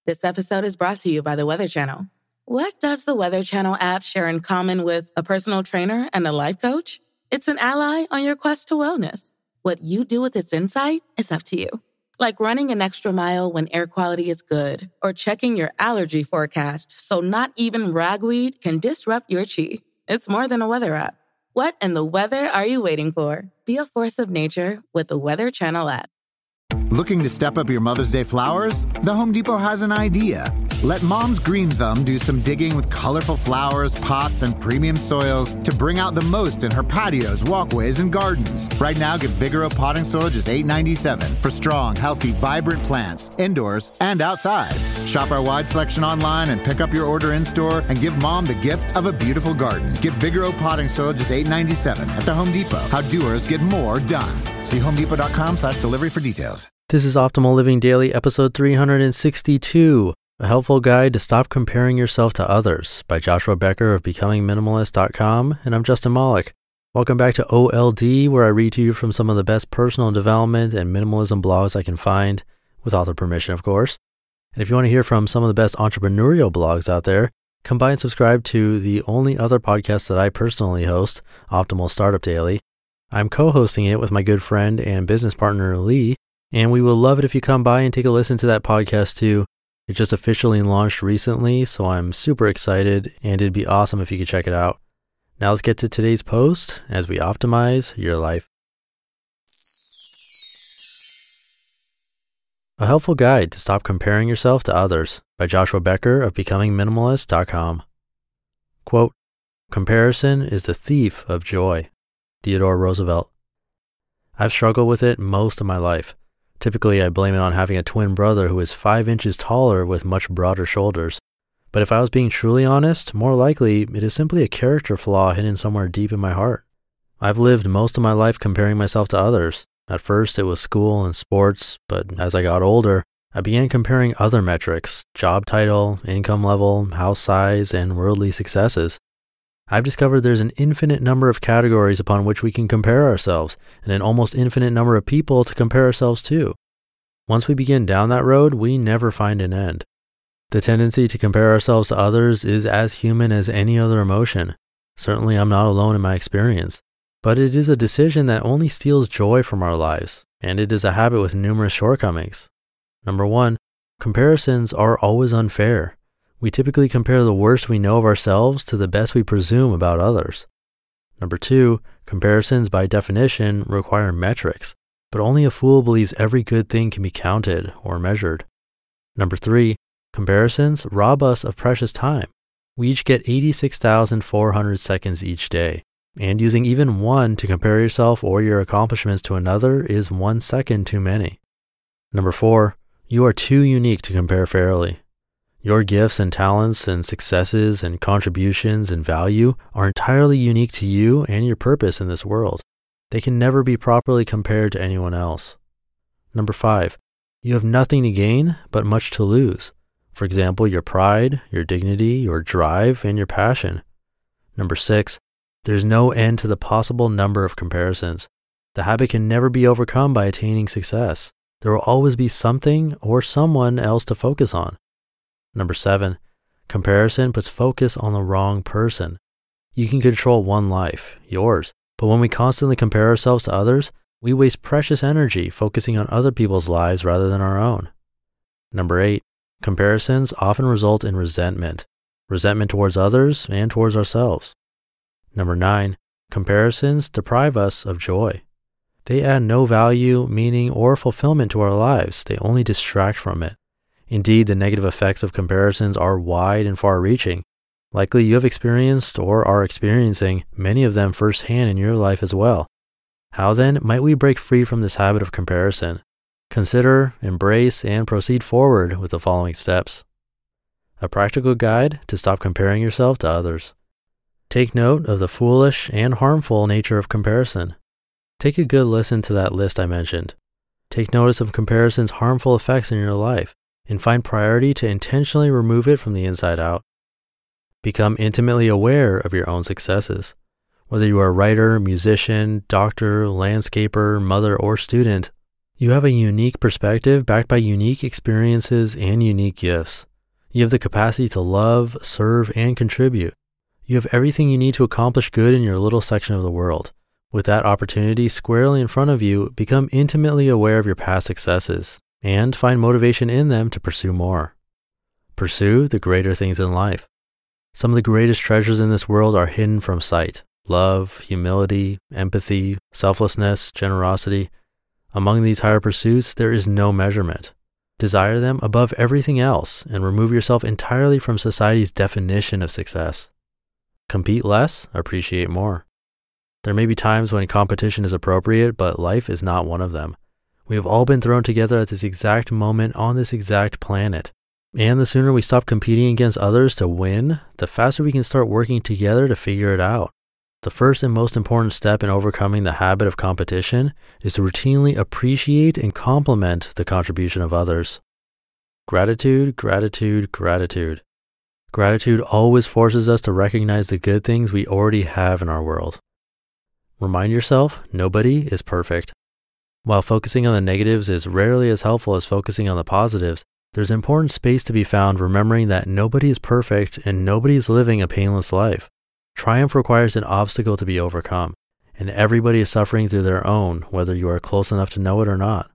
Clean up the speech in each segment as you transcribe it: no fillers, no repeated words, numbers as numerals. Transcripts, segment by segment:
This episode is brought to you by the Weather Channel. What does the Weather Channel app share in common with a personal trainer and a life coach? It's an ally on your quest to wellness. What you do with its insight is up to you. Like running an extra mile when air quality is good, or checking your allergy forecast so not even ragweed can disrupt your chi. It's more than a weather app. What in the weather are you waiting for? Be a force of nature with the Weather Channel app. Looking to step up your Mother's Day flowers? The Home Depot has an idea. Let Mom's Green Thumb do some digging with colorful flowers, pots, and premium soils to bring out the most in her patios, walkways, and gardens. Right now, get Vigoro potting soil just $8.97 for strong, healthy, vibrant plants, indoors and outside. Shop our wide selection online and pick up your order in-store and give Mom the gift of a beautiful garden. Get Vigoro potting soil just $8.97 at the Home Depot. How doers get more done. See homedepot.com/delivery for details. This is Optimal Living Daily, episode 362, a helpful guide to stop comparing yourself to others by Joshua Becker of BecomingMinimalist.com, and I'm Justin Malik. Welcome back to OLD, where I read to you from some of the best personal development and minimalism blogs I can find, with author permission, of course. And if you want to hear from some of the best entrepreneurial blogs out there, come by and subscribe to the only other podcast that I personally host, Optimal Startup Daily. I'm co-hosting it with my good friend and business partner, Lee, and we would love it if you come by and take a listen to that podcast too. It just officially launched recently, so I'm super excited, and it'd be awesome if you could check it out. Now let's get to today's post as we optimize your life. A helpful guide to stop comparing yourself to others by Joshua Becker of BecomingMinimalist.com. Quote, "Comparison is the thief of joy." Theodore Roosevelt. I've struggled with it most of my life. Typically, I blame it on having a twin brother who is 5 inches taller with much broader shoulders. But if I was being truly honest, more likely it is simply a character flaw hidden somewhere deep in my heart. I've lived most of my life comparing myself to others. At first, it was school and sports, but as I got older, I began comparing other metrics: job title, income level, house size, and worldly successes. I've discovered there's an infinite number of categories upon which we can compare ourselves, and an almost infinite number of people to compare ourselves to. Once we begin down that road, we never find an end. The tendency to compare ourselves to others is as human as any other emotion. Certainly, I'm not alone in my experience. But it is a decision that only steals joy from our lives, and it is a habit with numerous shortcomings. Number one, comparisons are always unfair. We typically compare the worst we know of ourselves to the best we presume about others. Number two, comparisons by definition require metrics, but only a fool believes every good thing can be counted or measured. Number three, comparisons rob us of precious time. We each get 86,400 seconds each day, and using even one to compare yourself or your accomplishments to another is 1 second too many. Number four, you are too unique to compare fairly. Your gifts and talents and successes and contributions and value are entirely unique to you and your purpose in this world. They can never be properly compared to anyone else. Number five, you have nothing to gain but much to lose. For example, your pride, your dignity, your drive, and your passion. Number six, there's no end to the possible number of comparisons. The habit can never be overcome by attaining success. There will always be something or someone else to focus on. Number seven, comparison puts focus on the wrong person. You can control one life, yours, but when we constantly compare ourselves to others, we waste precious energy focusing on other people's lives rather than our own. Number eight, comparisons often result in resentment towards others and towards ourselves. Number nine, comparisons deprive us of joy. They add no value, meaning, or fulfillment to our lives. They only distract from it. Indeed, the negative effects of comparisons are wide and far-reaching. Likely you have experienced or are experiencing many of them firsthand in your life as well. How then might we break free from this habit of comparison? Consider, embrace, and proceed forward with the following steps. A practical guide to stop comparing yourself to others. Take note of the foolish and harmful nature of comparison. Take a good listen to that list I mentioned. Take notice of comparison's harmful effects in your life, and find priority to intentionally remove it from the inside out. Become intimately aware of your own successes. Whether you are a writer, musician, doctor, landscaper, mother, or student, You have a unique perspective backed by unique experiences and unique gifts. You have the capacity to love, serve, and contribute. You have everything you need to accomplish good in your little section of the world. With that opportunity squarely in front of you, become intimately aware of your past successes and find motivation in them to pursue more. Pursue the greater things in life. Some of the greatest treasures in this world are hidden from sight. Love, humility, empathy, selflessness, generosity. Among these higher pursuits, there is no measurement. Desire them above everything else and remove yourself entirely from society's definition of success. Compete less, appreciate more. There may be times when competition is appropriate, but life is not one of them. We have all been thrown together at this exact moment on this exact planet. And the sooner we stop competing against others to win, the faster we can start working together to figure it out. The first and most important step in overcoming the habit of competition is to routinely appreciate and compliment the contribution of others. Gratitude, gratitude, gratitude. Gratitude always forces us to recognize the good things we already have in our world. Remind yourself, nobody is perfect. While focusing on the negatives is rarely as helpful as focusing on the positives, there's important space to be found remembering that nobody is perfect and nobody is living a painless life. Triumph requires an obstacle to be overcome, and everybody is suffering through their own, whether you are close enough to know it or not.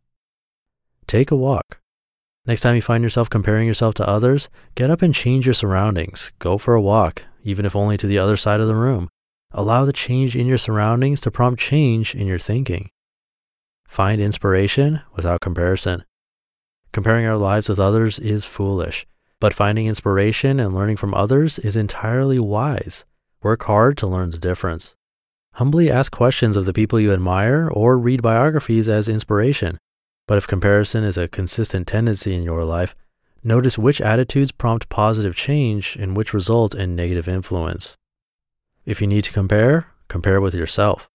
Take a walk. Next time you find yourself comparing yourself to others, get up and change your surroundings. Go for a walk, even if only to the other side of the room. Allow the change in your surroundings to prompt change in your thinking. Find inspiration without comparison. Comparing our lives with others is foolish, but finding inspiration and learning from others is entirely wise. Work hard to learn the difference. Humbly ask questions of the people you admire or read biographies as inspiration. But if comparison is a consistent tendency in your life, notice which attitudes prompt positive change and which result in negative influence. If you need to compare, compare with yourself.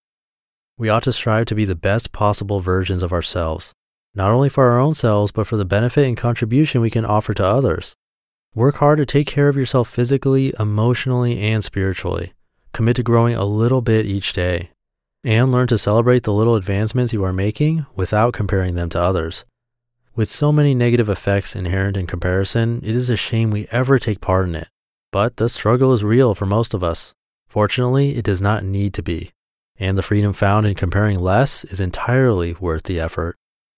We ought to strive to be the best possible versions of ourselves, not only for our own selves, but for the benefit and contribution we can offer to others. Work hard to take care of yourself physically, emotionally, and spiritually. Commit to growing a little bit each day. And learn to celebrate the little advancements you are making without comparing them to others. With so many negative effects inherent in comparison, it is a shame we ever take part in it. But the struggle is real for most of us. Fortunately, it does not need to be. And the freedom found in comparing less is entirely worth the effort.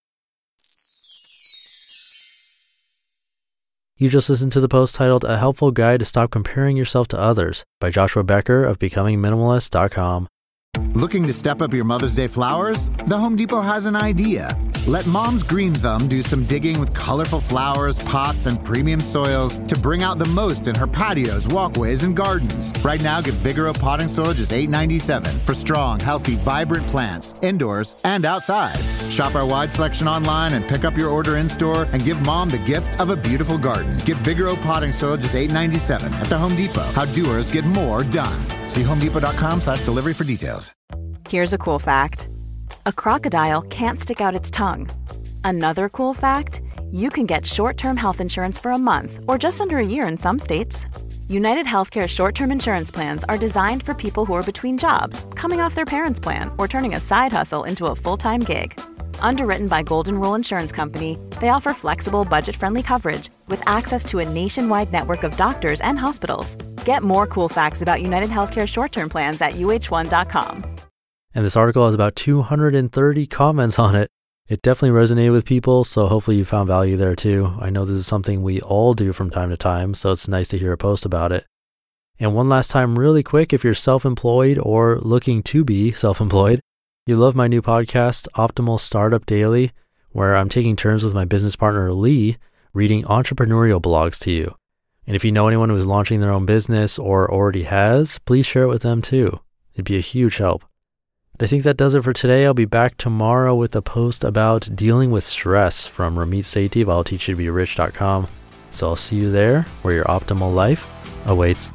You just listened to the post titled A Helpful Guide to Stop Comparing Yourself to Others by Joshua Becker of BecomingMinimalist.com. Looking to step up your Mother's Day flowers? The Home Depot has an idea. Let Mom's Green Thumb do some digging with colorful flowers, pots, and premium soils to bring out the most in her patios, walkways, and gardens. Right now, get Vigoro potting soil just $8.97 for strong, healthy, vibrant plants, indoors and outside. Shop our wide selection online and pick up your order in-store and give Mom the gift of a beautiful garden. Get Vigoro potting soil just $8.97 at the Home Depot. How doers get more done. See HomeDepot.com/delivery for details. Here's a cool fact. A crocodile can't stick out its tongue. Another cool fact, you can get short-term health insurance for a month or just under a year in some states. United Healthcare short-term insurance plans are designed for people who are between jobs, coming off their parents' plan, or turning a side hustle into a full-time gig. Underwritten by Golden Rule Insurance Company, they offer flexible, budget-friendly coverage with access to a nationwide network of doctors and hospitals. Get more cool facts about United Healthcare short-term plans at uh1.com. And this article has about 230 comments on it. It definitely resonated with people, so hopefully you found value there too. I know this is something we all do from time to time, so it's nice to hear a post about it. And one last time, really quick, if you're self-employed or looking to be self-employed, you love my new podcast, Optimal Startup Daily, where I'm taking turns with my business partner, Lee, reading entrepreneurial blogs to you. And if you know anyone who is launching their own business or already has, please share it with them too. It'd be a huge help. I think that does it for today. I'll be back tomorrow with a post about dealing with stress from Ramit Sethi of I'llTeachYouToBeRich.com. So I'll see you there where your optimal life awaits.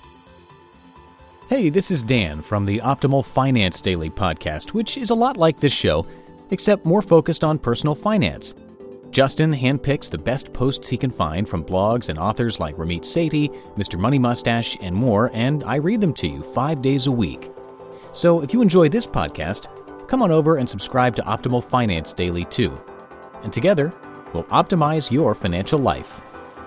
Hey, this is Dan from the Optimal Finance Daily podcast, which is a lot like this show, except more focused on personal finance. Justin handpicks the best posts he can find from blogs and authors like Ramit Sethi, Mr. Money Mustache, and more, and I read them to you 5 days a week. So if you enjoy this podcast, come on over and subscribe to Optimal Finance Daily too. and together, we'll optimize your financial life.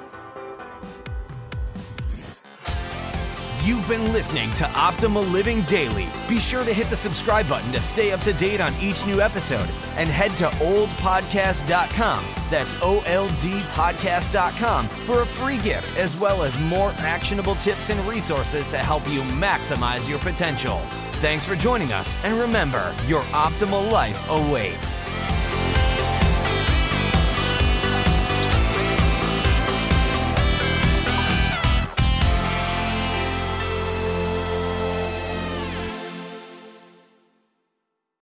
You've been listening to Optimal Living Daily. Be sure to hit the subscribe button to stay up to date on each new episode and head to oldpodcast.com. That's OLDpodcast.com for a free gift as well as more actionable tips and resources to help you maximize your potential. Thanks for joining us, and remember, your optimal life awaits.